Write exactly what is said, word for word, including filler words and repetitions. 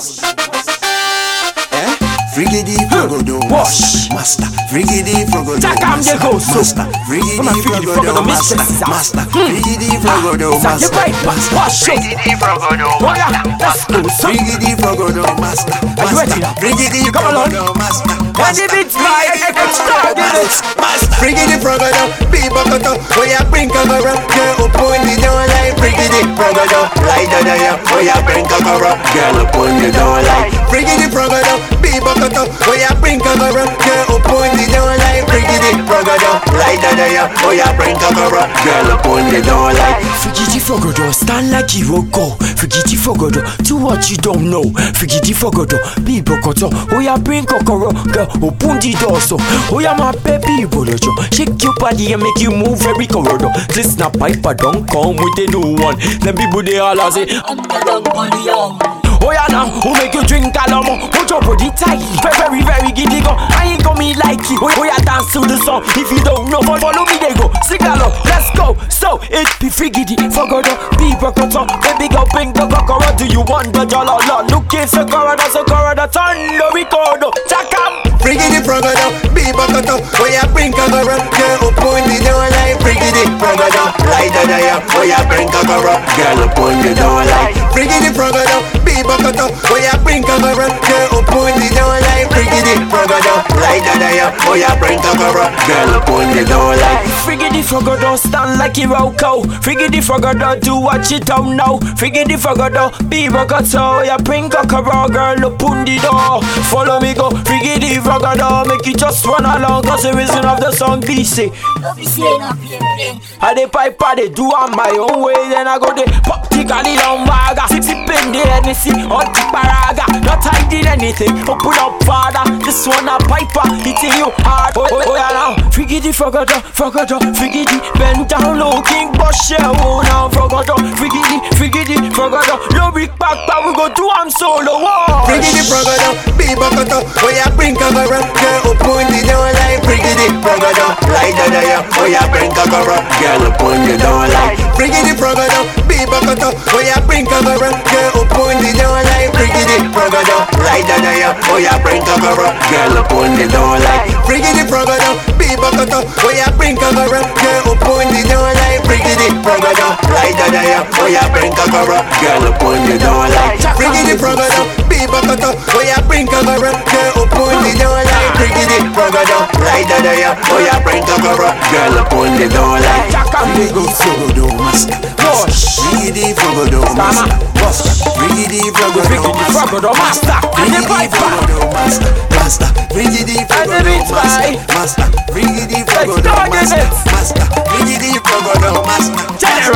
Eh? Frigidi Frogodo Wash Master Frigidi Frogodo Takam de Goso Master Frigidi Frogodo Master Master Frigidi Frogodo Master Wash Frigidi Frogodo Let's go Frigidi Frogodo Master Master Frigidi Frogodo Master When the beats fly, I can start it. Frigidi Frogodo People Koto Oh ya bring Kokoro Girl open the door like Frigidi Frogodo Light the day Oh ya bring Kokoro Girl open the door like Frigidi Frogodo People Koto Oh ya bring Kokoro Girl open the door like Frigidi Frogodo Light the day Oh ya bring Kokoro Girl open the door like Frigidi Frogodo stand like Iroko. Frigidi Frogodo do what you don't know. Frigidi Frogodo People Koto Oh ya bring Kokoro Girl open the door so oh ya my baby bolojo shake your body and make you move very corridor. This na piper don't come with a new one. Them people they all say I'm the young money young. Oh yeah now, who make you drink alamo? Put your body tight, very very very giddy go. I ain't got me like it. Oh yeah, dance to the song. If you don't know, follow me they go. Sing along, let's go. So it be frigidi, forgotten, be broken. Baby go bring the cockroach. Do you want the jolly lot? Look it's a corridor, so corridor, turn the record. Chakam. Frigidi Frogodo, be Bokoto, oh ya bring Kokoro, girl open the door like Frigidi Frogodo, light the day, oh ya bring Kokoro, girl open the door like Frigidi Frogodo, be Bokoto, oh ya bring Kokoro, girl open the door like Frigidi Frogodo, light the day, oh ya bring Kokoro, girl open the door like Frigidi Frogodo stand like Iroko. Frigidi Frogodo do what you don't know. Frigidi Frogodo be Bokoto, ya bring Kokoro, girl open the door. Follow me go, Frigidi Frogodo, make you just run along. Cause the reason of the song be say I dey pipe, I dey do on my own way. Then I go dey pop tically down baga. Sipping the Hennessy on the paraga. Not hiding anything, open up father. This one a piper, hitting you hard. Oh, oh, oh yeah now, Frigidi Frogodo, Frogodo, Frigidi bend down low, King Bosch, oh now Frogodo, Frigidi, Frigidi, Frogodo. No big back, but we go do am solo. Whoa. Frigidi Frogodo, be Bokoto, oh ya bring Kokoro, girl open the door like Frigidi Frogodo, light the day, oh ya bring Kokoro, girl open the door like Frigidi Frogodo, be Bokoto, oh ya bring Kokoro, girl open the door like Frigidi Frogodo, light the day, oh ya bring Kokoro, girl open the door like Frigidi Frogodo, be Bokoto, oh ya bring Kokoro, girl open the door like Frigidi Frogodo, light the day, oh ya bring Kokoro, girl open the door like Frigidi Frogodo, be Bokoto, oh ya bring Kokoro, girl open the door like Frigidi Frogodo, light the day, oh ya bring Kokoro, girl open the door like Frigidi Frogodo Master, Frigidi Frogodo Master, Frigidi Frogodo Master, Frigidi Frogodo Master, Master, Frigidi Frogodo Master, Master, Frigidi Frogodo Master, Master, Frigidi Frogodo Master,